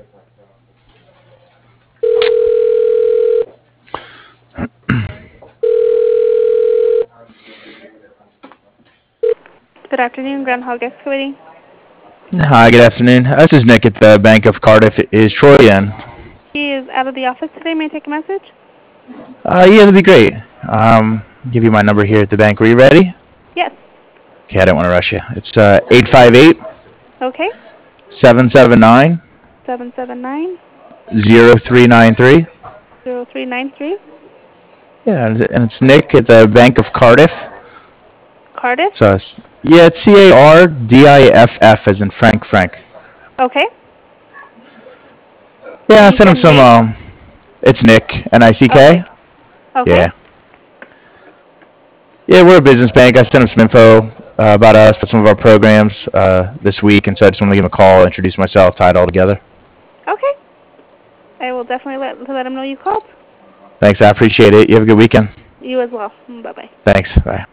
Good afternoon, Groundhog Excavating. Hi, good afternoon. This is Nick at the Bank of Cardiff. Is Troy in? He is out of the office today. May I take a message? Yeah, that'd be great. Give you my number here at the bank. Are you ready? Yes. Okay, I don't want to rush you. It's 858 Okay. 779 779 0393. 0393. Yeah, and it's Nick at the Bank of Cardiff. Cardiff. So, yeah, it's CARDIFF as in Frank. Okay. Yeah, I And you sent him said some, Nick? it's Nick, Nick. Okay. Okay. Yeah. Yeah, we're a business bank. I sent him some info about us, about some of our programs this week, and so I just want to give him a call, introduce myself, tie it all together. Okay. I will definitely let him know you called. Thanks, I appreciate it. You have a good weekend. You as well. Bye-bye. Thanks. Bye.